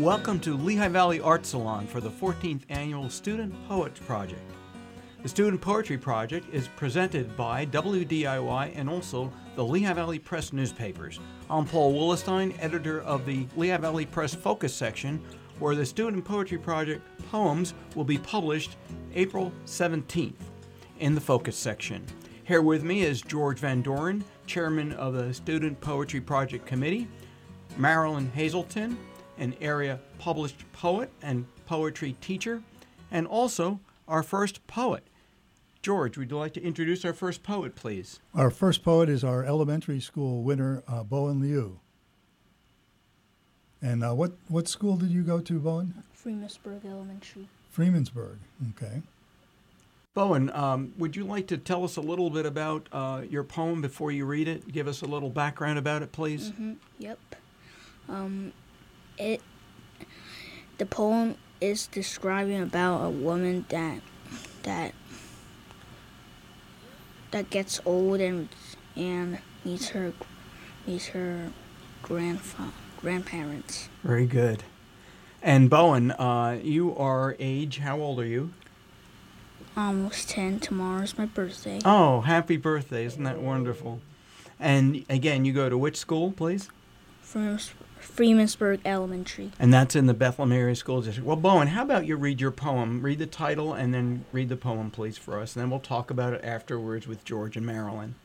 Welcome to Lehigh Valley Art Salon for the 14th Annual Student Poets Project. The Student Poetry Project is presented by WDIY and also the Lehigh Valley Press newspapers. I'm Paul Willestein, editor of the Lehigh Valley Press Focus section, where the Student Poetry Project poems will be published April 17th in the Focus section. Here with me is George Van Doren, chairman of the Student Poetry Project Committee, Marilyn Hazelton, an area published poet and poetry teacher, and also our first poet. George, would you like to introduce our first poet, please? Our first poet is our elementary school winner, Bowen Liu. And what school did you go to, Bowen? Freemansburg Elementary. Freemansburg, okay. Bowen, would you like to tell us a little bit about your poem before you read it? Give us a little background about it, please. Yep. The poem is describing about a woman that gets old and meets her grandparents. Very good. And Bowen, you are how old are you? Almost 10. Tomorrow's my birthday. Oh, happy birthday. Isn't that wonderful? And again, you go to which school, please? Freemansburg Elementary. And that's in the Bethlehem Area School District. Well, Bowen, how about you read your poem? Read the title and then read the poem, please, for us. And then we'll talk about it afterwards with George and Marilyn.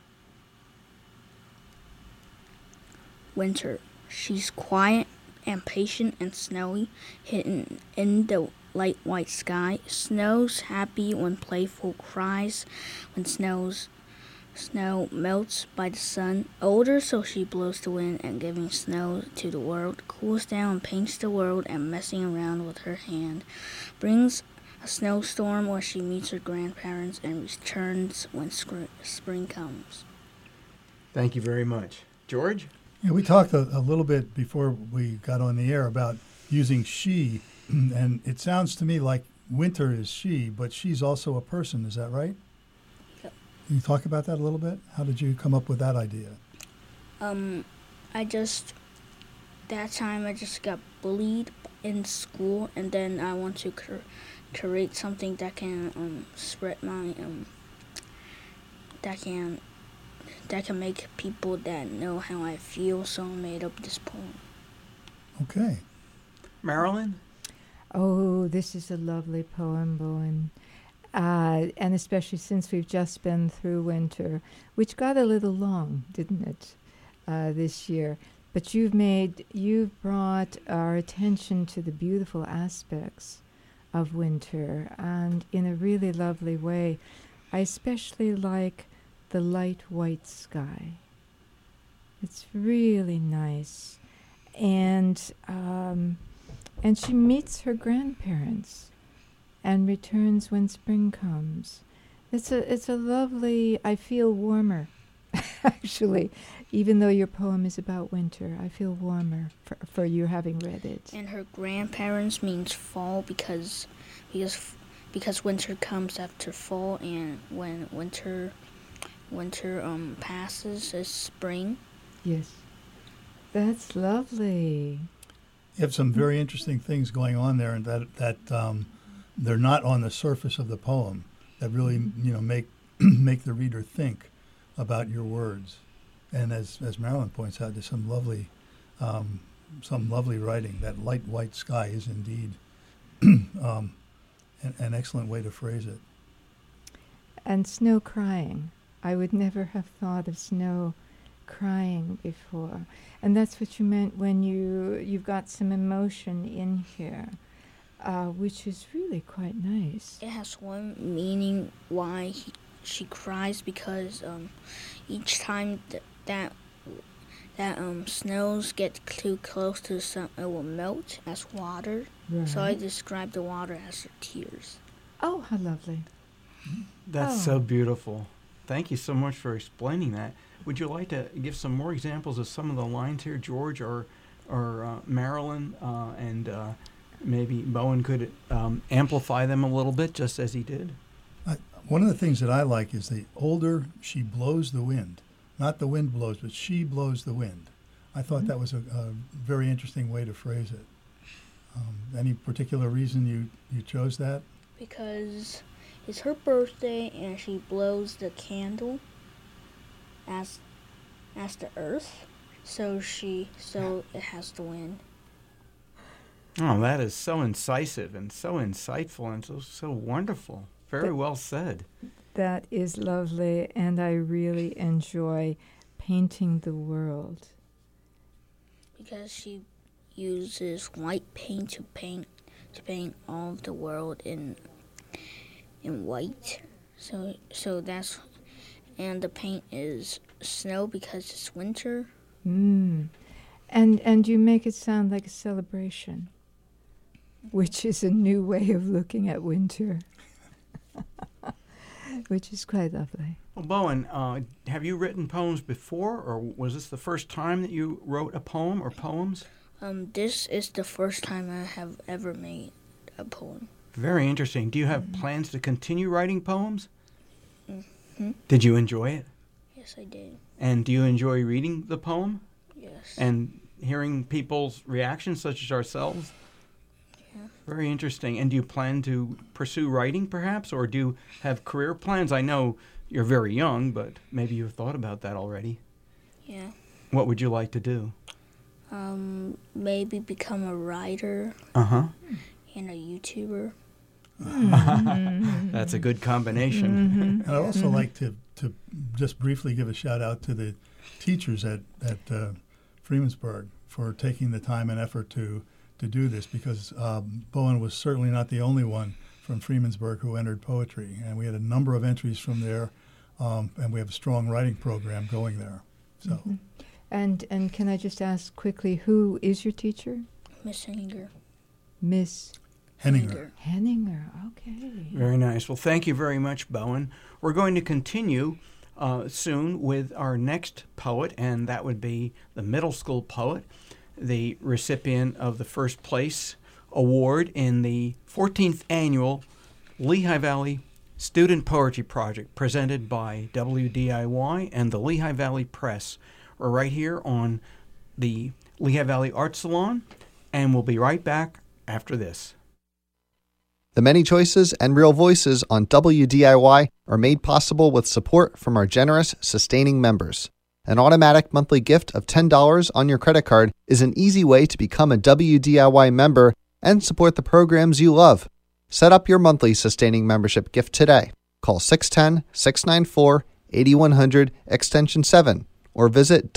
Winter. She's quiet and patient and snowy, hidden in the light white sky. Snow's happy when playful cries, when snow melts by the sun. Older, so she blows the wind and giving snow to the world. Cools down and paints the world and messing around with her hand. Brings a snowstorm where she meets her grandparents and returns when spring comes. Thank you very much. George? Yeah, we talked a little bit before we got on the air about using she, and it sounds to me like winter is she, but she's also a person. Is that right? Yep. Can you talk about that a little bit? How did you come up with that idea? That time I just got bullied in school, and then I want to create something that can spread my that can make people that know how I feel, so I made up this poem. Okay. Marilyn? Oh, this is a lovely poem, Bowen. And especially since we've just been through winter, which got a little long, didn't it, this year? But you've brought our attention to the beautiful aspects of winter, and in a really lovely way. I especially like the light white sky. It's really nice. And she meets her grandparents and returns when spring comes. It's a lovely, I feel warmer, actually. Even though your poem is about winter, I feel warmer for you having read it. And her grandparents means fall because winter comes after fall, and when winter passes is spring. Yes. That's lovely. You have some very interesting things going on there, and that they're not on the surface of the poem. That really, make the reader think about your words. And as Marilyn points out, there's some lovely writing. That light white sky is indeed an excellent way to phrase it. And snow crying. I would never have thought of snow crying before. And that's what you meant when you've got some emotion in here, which is really quite nice. It has one meaning why she cries, because each time that snows get too close to the sun, it will melt as water. Right. So I describe the water as her tears. Oh, how lovely. That's so beautiful. Thank you so much for explaining that. Would you like to give some more examples of some of the lines here, George, or Marilyn, and maybe Bowen could amplify them a little bit, just as he did? One of the things that I like is the older she blows the wind. Not the wind blows, but she blows the wind. I thought that was a very interesting way to phrase it. Any particular reason you chose that? Because it's her birthday and she blows the candle as the earth, so it has to win. Oh, that is so incisive and so insightful and so wonderful. Very well said. That is lovely, and I really enjoy painting the world. Because she uses white paint to paint all of the world in white. So that's, and the paint is snow because it's winter. And you make it sound like a celebration, which is a new way of looking at winter, which is quite lovely. Well, Bowen, have you written poems before, or was this the first time that you wrote a poem or poems? This is the first time I have ever made a poem. Very interesting. Do you have plans to continue writing poems? Mm-hmm. Did you enjoy it? Yes, I did. And do you enjoy reading the poem? Yes. And hearing people's reactions, such as ourselves? Yeah. Very interesting. And do you plan to pursue writing, perhaps, or do you have career plans? I know you're very young, but maybe you've thought about that already. Yeah. What would you like to do? Maybe become a writer Uh-huh. and a YouTuber. That's a good combination. And I'd also like to just briefly give a shout out to the teachers at Freemansburg for taking the time and effort to do this, because Bowen was certainly not the only one from Freemansburg who entered poetry, and we had a number of entries from there, and we have a strong writing program going there. So. Mm-hmm. And can I just ask quickly, who is your teacher? Miss Henninger. Miss Henninger. Henninger, okay. Very nice. Well, thank you very much, Bowen. We're going to continue soon with our next poet, and that would be the middle school poet, the recipient of the first place award in the 14th annual Lehigh Valley Student Poetry Project, presented by WDIY and the Lehigh Valley Press. We're right here on the Lehigh Valley Art Salon, and we'll be right back after this. The many choices and real voices on WDIY are made possible with support from our generous, sustaining members. An automatic monthly gift of $10 on your credit card is an easy way to become a WDIY member and support the programs you love. Set up your monthly sustaining membership gift today. Call 610-694-8100 extension 7 or visit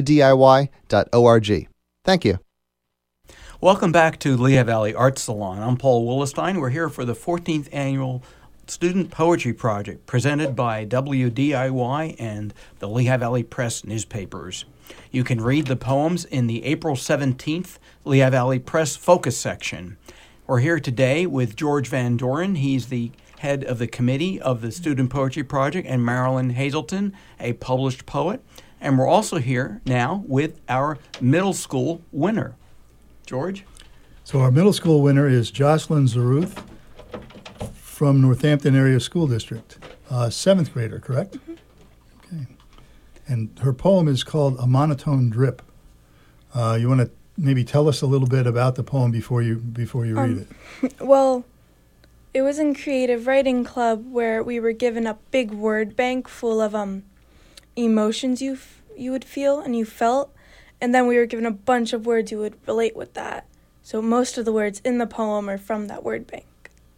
WDIY.org. Thank you. Welcome back to Lehigh Valley Art Salon. I'm Paul Willestein. We're here for the 14th annual Student Poetry Project, presented by WDIY and the Lehigh Valley Press newspapers. You can read the poems in the April 17th Lehigh Valley Press Focus section. We're here today with George Van Doren. He's the head of the committee of the Student Poetry Project, and Marilyn Hazelton, a published poet. And we're also here now with our middle school winner. George? So our middle school winner is Jocelyn Zaruth from Northampton Area School District, 7th grader, correct? Mm-hmm. Okay. And her poem is called A Monotone Drip. You want to maybe tell us a little bit about the poem before you read it? Well, it was in Creative Writing Club where we were given a big word bank full of emotions you would feel and you felt, and then we were given a bunch of words you would relate with that. So most of the words in the poem are from that word bank.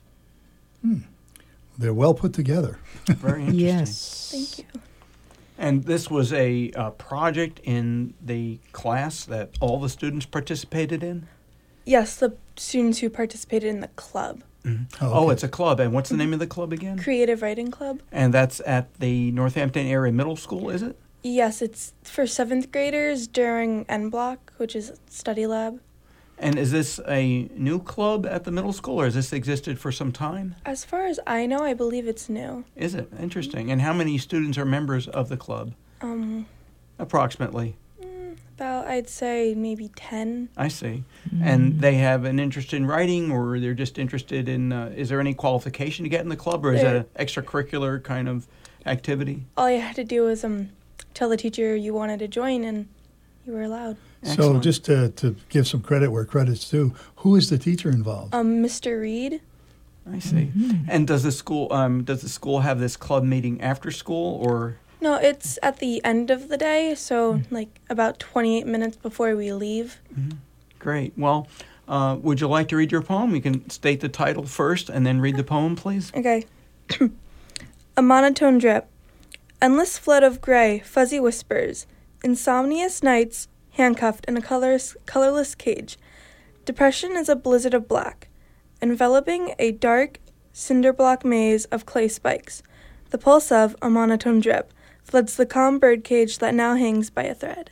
They're well put together. Very interesting. Yes. Thank you. And this was a project in the class that all the students participated in? Yes, the students who participated in the club. Mm-hmm. Oh, Oh, okay. it's a club. And what's the name of the club again? Creative Writing Club. And that's at the Northampton Area Middle School, is it? Yes, it's for 7th graders during N Block, which is study lab. And is this a new club at the middle school, or has this existed for some time? As far as I know, I believe it's new. Is it? Interesting. And how many students are members of the club? Approximately. About, I'd say, maybe 10. I see. And they have an interest in writing, or they're just interested in, is there any qualification to get in the club, or is that an extracurricular kind of activity? All you had to do was tell the teacher you wanted to join, and you were allowed. So Excellent. just to give some credit where credit's due, who is the teacher involved? Mr. Reed. I see. And does the school have this club meeting after school, or? No, it's at the end of the day, so like about 28 minutes before we leave. Great. Well, would you like to read your poem? You can state the title first and then read the poem, please. Okay. A monotone drip. Endless flood of gray, fuzzy whispers. Insomnious nights, handcuffed in a colorless cage. Depression is a blizzard of black, enveloping a dark, cinder-block maze of clay spikes. The pulse of a monotone drip floods the calm birdcage that now hangs by a thread.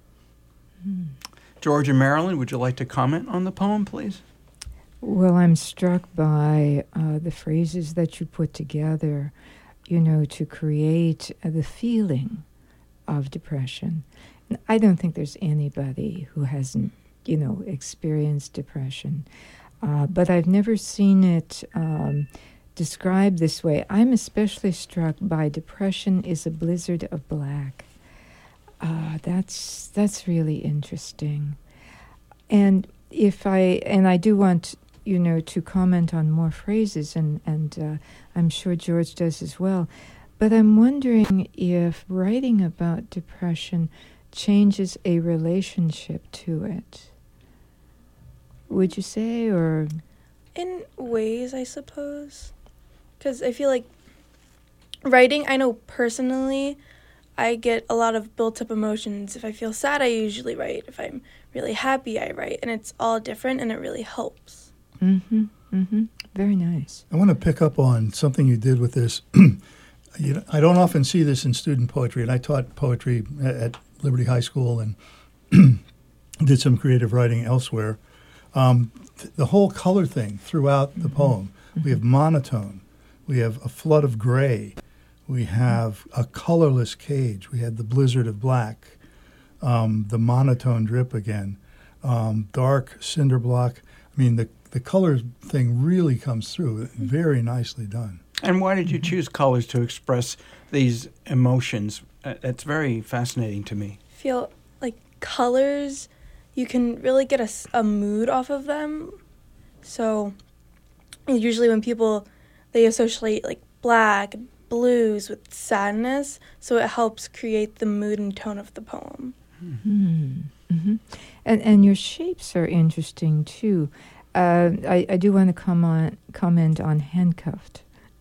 George and Marilyn, would you like to comment on the poem, please? Well, I'm struck by the phrases that you put together, to create the feeling of depression. I don't think there's anybody who hasn't, experienced depression. But I've never seen it described this way. I'm especially struck by depression is a blizzard of black. That's really interesting. And I do want to comment on more phrases, and I'm sure George does as well. But I'm wondering if writing about depression changes a relationship to it. Would you say, or? In ways, I suppose. Because I feel like writing, I know personally, I get a lot of built-up emotions. If I feel sad, I usually write. If I'm really happy, I write. And it's all different, and it really helps. Very nice. I want to pick up on something you did with this. I don't often see this in student poetry, and I taught poetry at Liberty High School and did some creative writing elsewhere. The whole color thing throughout the poem. We have monotone. We have a flood of gray. We have a colorless cage. We had the blizzard of black, the monotone drip again, dark cinder block. I mean, the color thing really comes through. Very nicely done. And why did you choose colors to express these emotions? That's very fascinating to me. I feel like colors, you can really get a mood off of them. So usually when people, they associate like black, blues with sadness, so it helps create the mood and tone of the poem. And your shapes are interesting too. I do want to comment on handcuffed.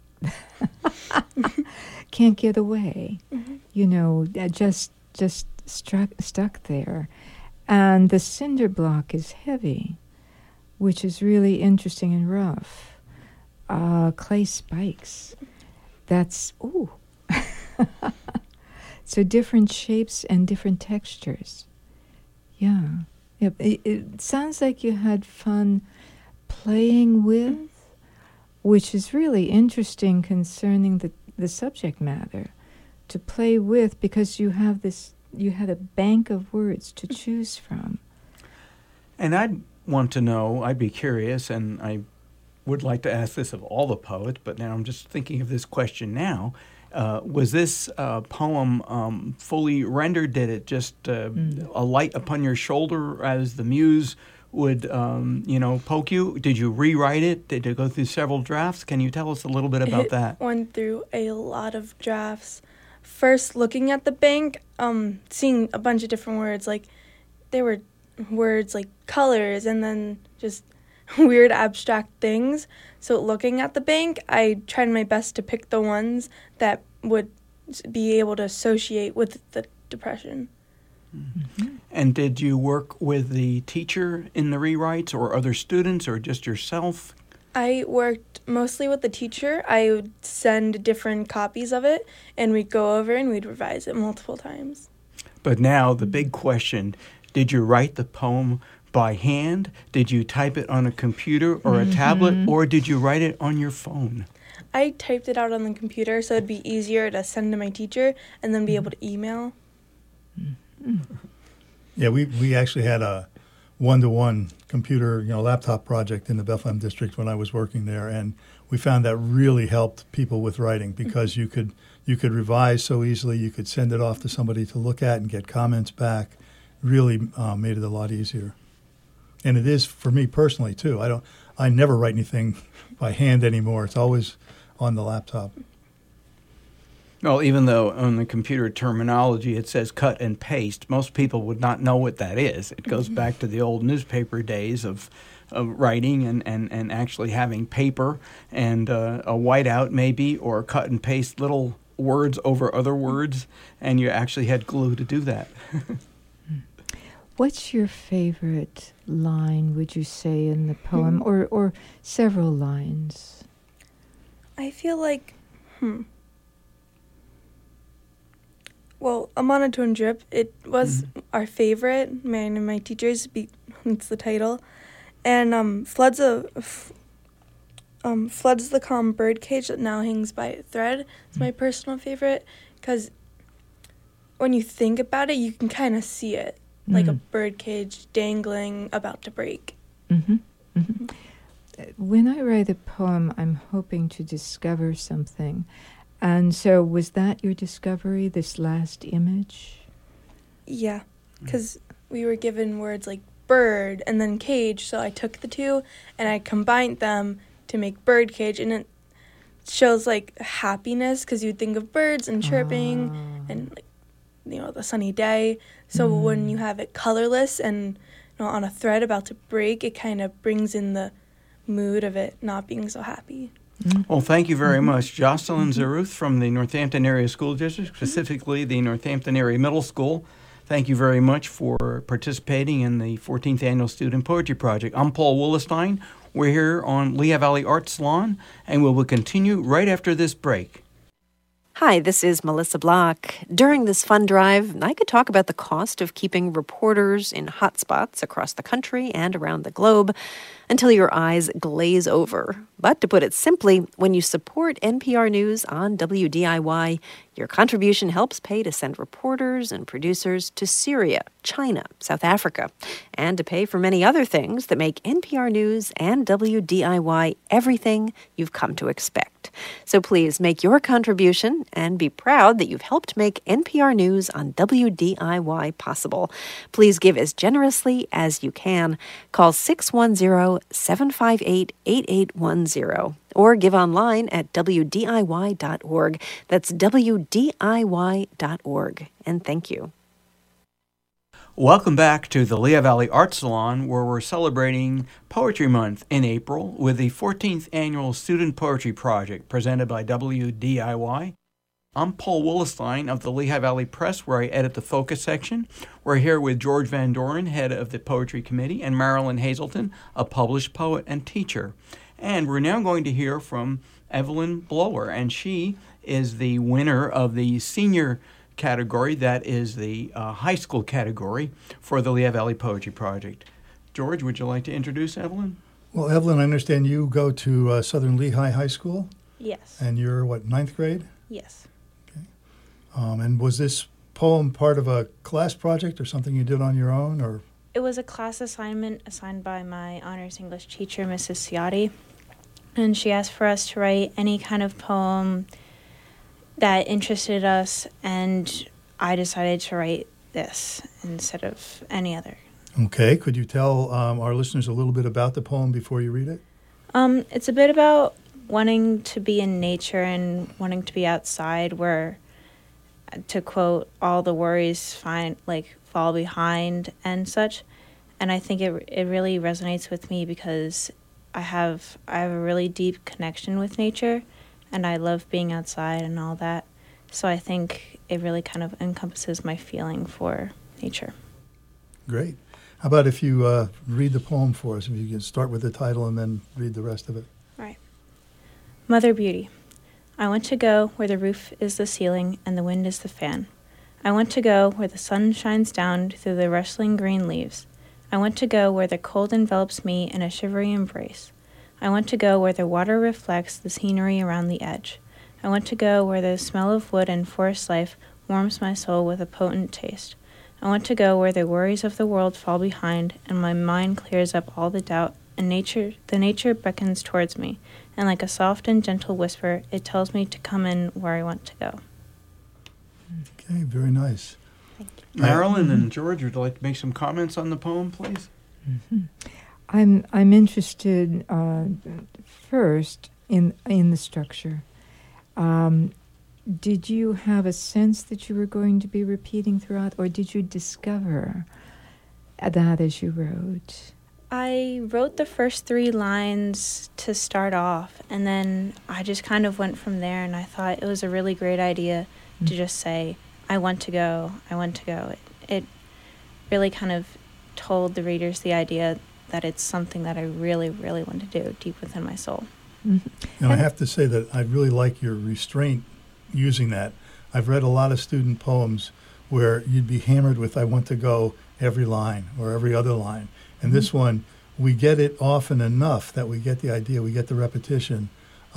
Can't get away, just stuck there. And the cinder block is heavy, which is really interesting and rough. Clay spikes, that's, ooh. So different shapes and different textures. Yeah. Yep. It sounds like you had fun playing with, which is really interesting concerning the subject matter, to play with, because you had a bank of words to choose from. And I'd want to know, I'd be curious, and I would like to ask this of all the poets, but now I'm just thinking of this question now. Was this poem fully rendered? Did it just alight upon your shoulder as the muse would, poke you? Did you rewrite it? Did it go through several drafts? Can you tell us a little bit about that? It went through a lot of drafts. First, looking at the bank, seeing a bunch of different words. Like, there were words like colors and then just weird abstract things. So looking at the bank, I tried my best to pick the ones that would be able to associate with the depression. Mm-hmm. And did you work with the teacher in the rewrites, or other students, or just yourself? I worked mostly with the teacher. I would send different copies of it, and we'd go over and we'd revise it multiple times. But now the big question, did you write the poem by hand? Did you type it on a computer or a tablet, or did you write it on your phone? I typed it out on the computer, so it'd be easier to send to my teacher and then be able to email. Yeah, we actually had a one-to-one computer, laptop project in the Bethlehem district when I was working there, and we found that really helped people with writing, because you could revise so easily. You could send it off to somebody to look at and get comments back. really made it a lot easier. And it is for me personally too. I never write anything by hand anymore. It's always on the laptop. Well, even though on the computer terminology it says cut and paste, most people would not know what that is. It goes back to the old newspaper days of writing and actually having paper and a whiteout maybe, or cut and paste little words over other words, and you actually had glue to do that. What's your favorite line, would you say, in the poem, or several lines? I feel like, well, a monotone drip, it was our favorite, mine and my teachers, it's the title. And Flood's the calm birdcage that now hangs by a thread. It's my personal favorite, because when you think about it, you can kind of see it, like a birdcage dangling, about to break. Mm-hmm. Mm-hmm. When I write a poem, I'm hoping to discover something. And so was that your discovery, this last image? Yeah, because we were given words like bird and then cage, so I took the two and I combined them to make birdcage, and it shows like happiness, because you'd think of birds and chirping and like, you know, the sunny day. So when you have it colorless and, you know, on a thread about to break, it kind of brings in the mood of it not being so happy. Well, thank you very much. Jocelyn Zeruth from the Northampton Area School District, specifically the Northampton Area Middle School. Thank you very much for participating in the 14th Annual Student Poetry Project. I'm Paul Willestein. We're here on Lehigh Valley Art Salon, and we will continue right after this break. Hi, this is Melissa Block. During this fund drive, I could talk about the cost of keeping reporters in hotspots across the country and around the globe until your eyes glaze over. But to put it simply, when you support NPR News on WDIY, your contribution helps pay to send reporters and producers to Syria, China, South Africa, and to pay for many other things that make NPR News and WDIY everything you've come to expect. So please make your contribution and be proud that you've helped make NPR News on WDIY possible. Please give as generously as you can. Call 610-758-8810 or give online at WDIY.org. That's WDIY.org. And thank you. Welcome back to the Lehigh Valley Art Salon, where we're celebrating Poetry Month in April with the 14th Annual Student Poetry Project presented by WDIY. I'm Paul Willestein of the Lehigh Valley Press, where I edit the Focus section. We're here with George Van Doren, head of the Poetry Committee, and Marilyn Hazelton, a published poet and teacher. And we're now going to hear from Evelyn Blower, and she is the winner of the senior category, that is the high school category for the Lehigh Valley Poetry Project. George, would you like to introduce Evelyn? Well, Evelyn, I understand you go to Southern Lehigh High School. Yes. And you're, what, 9th grade? Yes. Okay. And was this poem part of a class project or something you did on your own, or? It was a class assignment assigned by my honors English teacher, Mrs. Ciotti, and she asked for us to write any kind of poem that interested us, and I decided to write this instead of any other. Okay. Could you tell our listeners a little bit about the poem before you read it? It's a bit about wanting to be in nature and wanting to be outside, where, to quote, all the worries fall behind and such. And I think it really resonates with me because I have a really deep connection with nature, and I love being outside and all that. So I think it really kind of encompasses my feeling for nature. Great. How about if you read the poem for us, if you can start with the title and then read the rest of it. Right. Mother Beauty. I want to go where the roof is the ceiling and the wind is the fan. I want to go where the sun shines down through the rustling green leaves. I want to go where the cold envelops me in a shivery embrace. I want to go where the water reflects the scenery around the edge. I want to go where the smell of wood and forest life warms my soul with a potent taste. I want to go where the worries of the world fall behind and my mind clears up all the doubt, and the nature beckons towards me, and like a soft and gentle whisper, it tells me to come in where I want to go. Okay, very nice. Thank you. Marilyn and George, would you like to make some comments on the poem, please? I'm interested first in the structure. Did you have a sense that you were going to be repeating throughout, or did you discover that as you wrote? I wrote the first 3 lines to start off, and then I just kind of went from there, and I thought it was a really great idea to just say, I want to go, I want to go. It really kind of told the readers the idea that it's something that I really, really want to do deep within my soul. And I have to say that I really like your restraint using that. I've read a lot of student poems where you'd be hammered with "I want to go" every line or every other line. And this one, we get it often enough that we get the idea, we get the repetition,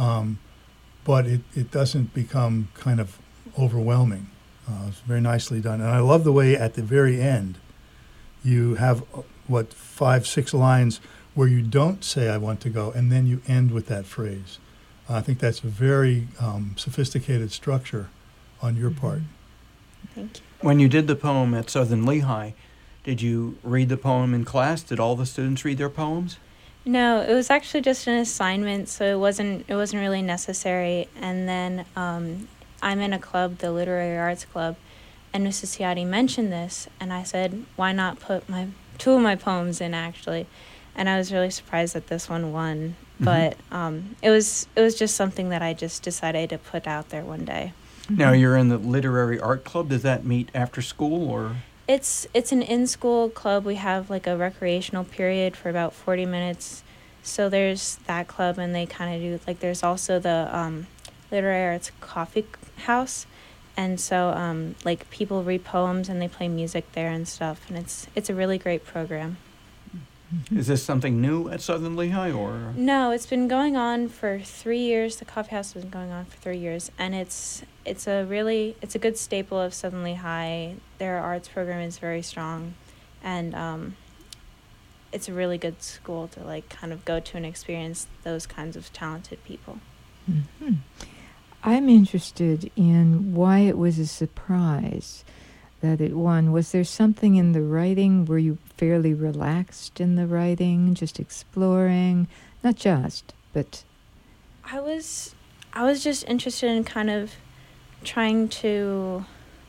but it doesn't become kind of overwhelming. It's very nicely done. And I love the way at the very end you have, 5, 6 lines where you don't say "I want to go," and then you end with that phrase. I think that's a very sophisticated structure on your part. Thank you. When you did the poem at Southern Lehigh, did you read the poem in class? Did all the students read their poems? No, it was actually just an assignment, so it wasn't really necessary. And then I'm in a club, the Literary Arts Club, and Mrs. Ciotti mentioned this, and I said, why not put 2 of my poems in, actually? And I was really surprised that this one won. But it was just something that I just decided to put out there one day. Now, you're in the Literary Art Club. Does that meet after school, or...? It's an in-school club. We have like a recreational period for about 40 minutes. So there's that club, and they kind of do, like, there's also the Literary Arts Coffee House. And so, like, people read poems and they play music there and stuff. And it's a really great program. Is this something new at Southern Lehigh, or...? No, it's been going on for 3 years. The coffee house has been going on for 3 years, and it's a good staple of Southern Lehigh. Their arts program is very strong, and it's a really good school to, like, kind of go to and experience those kinds of talented people. Mm-hmm. I'm interested in why it was a surprise that it won. Was there something in the writing? Were you fairly relaxed in the writing, just exploring? Not just, but... I was just interested in kind of trying to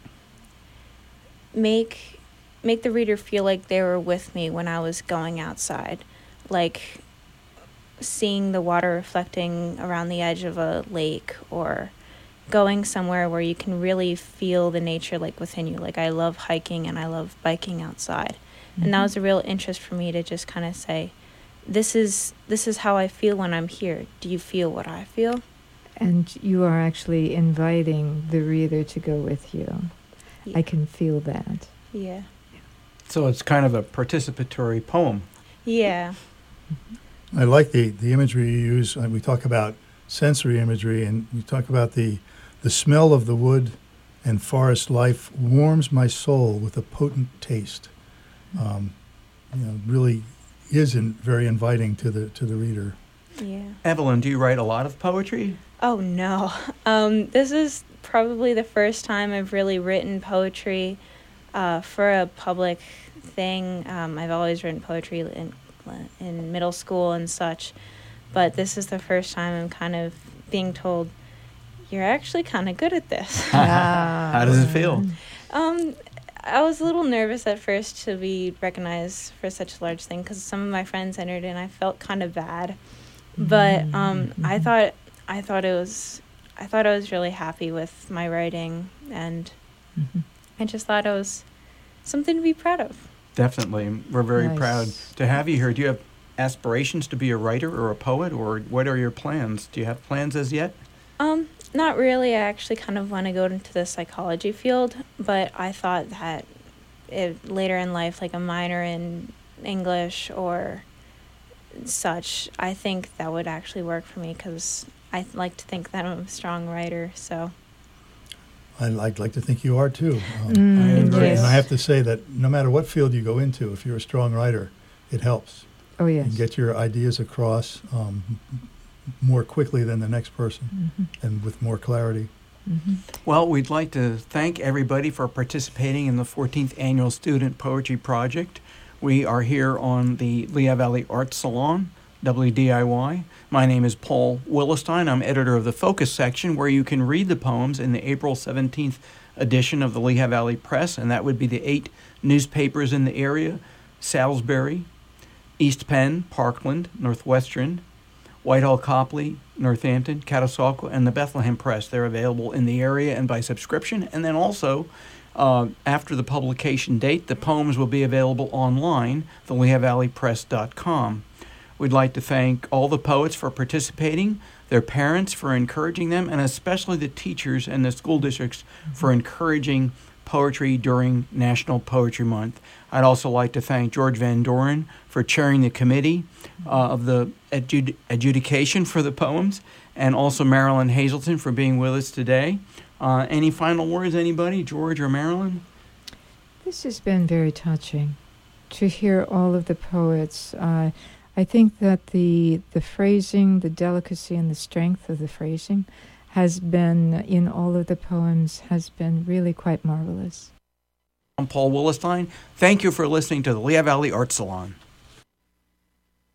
make the reader feel like they were with me when I was going outside. Like seeing the water reflecting around the edge of a lake, or going somewhere where you can really feel the nature, like, within you. Like, I love hiking and I love biking outside. Mm-hmm. And that was a real interest for me to just kind of say, this is how I feel when I'm here. Do you feel what I feel? And you are actually inviting the reader to go with you. Yeah. I can feel that. Yeah. So it's kind of a participatory poem. Yeah. I like the imagery you use. We talk about sensory imagery, and you talk about the smell of the wood and forest life warms my soul with a potent taste. Really is very inviting to the reader. Yeah. Evelyn, do you write a lot of poetry? Oh, no. This is probably the first time I've really written poetry for a public thing. I've always written poetry in middle school and such, but this is the first time I'm kind of being told, you're actually kind of good at this. How does it feel? I was a little nervous at first to be recognized for such a large thing, because some of my friends entered and I felt kind of bad. But I thought I was really happy with my writing, and I just thought it was something to be proud of. Definitely. We're very proud to have you here. Do you have aspirations to be a writer or a poet, or what are your plans? Do you have plans as yet? Not really. I actually kind of want to go into the psychology field, but I thought that later in life, like a minor in English or such, I think that would actually work for me, because I like to think that I'm a strong writer, so... I'd like to think you are, too. I agree. And I have to say that no matter what field you go into, if you're a strong writer, it helps. Oh, yes. You get your ideas across more quickly than the next person, and with more clarity. Well, we'd like to thank everybody for participating in the 14th Annual Student Poetry Project. We are here on the Lehigh Valley Arts Salon, WDIY. My name is Paul Willestein. I'm editor of the Focus section, where you can read the poems in the April 17th edition of the Lehigh Valley Press, and that would be the 8 newspapers in the area: Salisbury, East Penn, Parkland, Northwestern, Whitehall, Copley, Northampton, Catasauqua, and the Bethlehem Press. They're available in the area and by subscription. And then also, after the publication date, the poems will be available online, the LehighValleyPress.com. We'd like to thank all the poets for participating, their parents for encouraging them, and especially the teachers and the school districts for encouraging poetry during National Poetry Month. I'd also like to thank George Van Doren for chairing the committee of the adjudication for the poems, and also Marilyn Hazelton for being with us today. Any final words, anybody? George or Marilyn? This has been very touching to hear all of the poets. I think that the phrasing, the delicacy and the strength of the phrasing has been, in all of the poems, has been really quite marvelous. I'm Paul Willestein. Thank you for listening to the Lehigh Valley Arts Salon.